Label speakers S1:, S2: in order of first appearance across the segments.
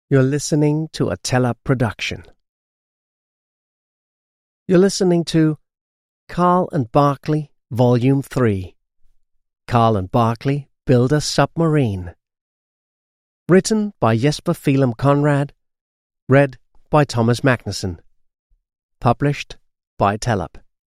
S1: You're listening to a TELUP production. You're listening to Carl and Barkley, Volume 3. Carl and Barkley Build a Submarine. Written by Jesper Phelim Conrad. Read by Thomas Magnuson. Published by TELUP.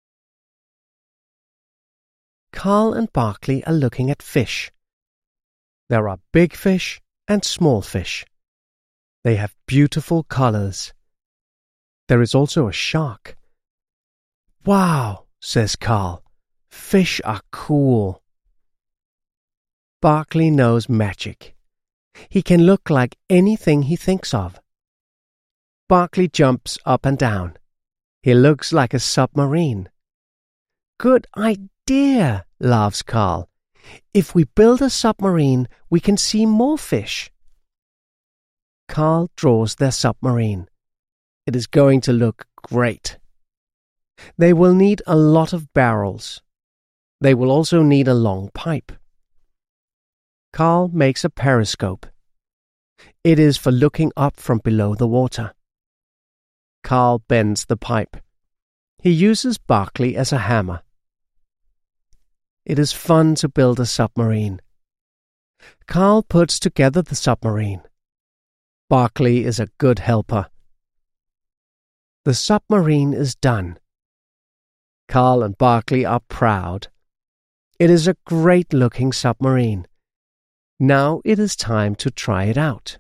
S1: Carl and Barkley are looking at fish. There are big fish and small fish. They have beautiful colors. There is also a shark. "Wow," says Carl. "Fish are cool." Barkley knows magic. He can look like anything he thinks of. Barkley jumps up and down. He looks like a submarine. "Good idea," laughs Carl. "If we build a submarine, we can see more fish." Carl draws their submarine. It is going to look great. They will need a lot of barrels. They will also need a long pipe. Carl makes a periscope. It is for looking up from below the water. Carl bends the pipe. He uses Barkley as a hammer. It is fun to build a submarine. Carl puts together the submarine. Barkley is a good helper. The submarine is done. Carl and Barkley are proud. It is a great-looking submarine. Now it is time to try it out.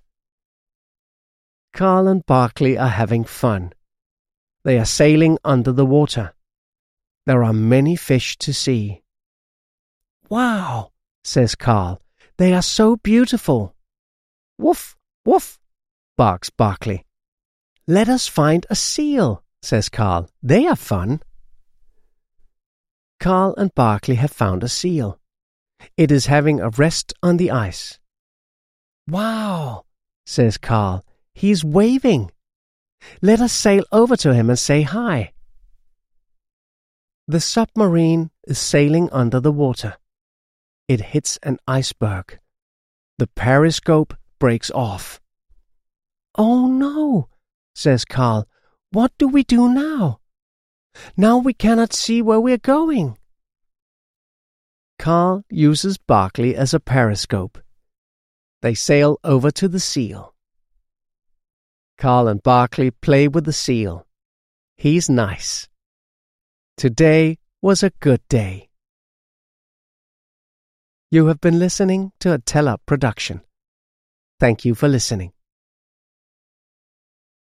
S1: Carl and Barkley are having fun. They are sailing under the water. There are many fish to see. "Wow," says Carl. "They are so beautiful." "Woof, woof," barks Barkley. "Let us find a seal," says Carl. "They are fun." Carl and Barkley have found a seal. It is having a rest on the ice. "Wow," says Carl. "He's waving. Let us sail over to him and say hi." The submarine is sailing under the water. It hits an iceberg. The periscope breaks off. "Oh no," says Carl. "What do we do now? Now we cannot see where we're going." Carl uses Barkley as a periscope. They sail over to the seal. Carl and Barkley play with the seal. He's nice. Today was a good day. You have been listening to a TELUP production. Thank you for listening.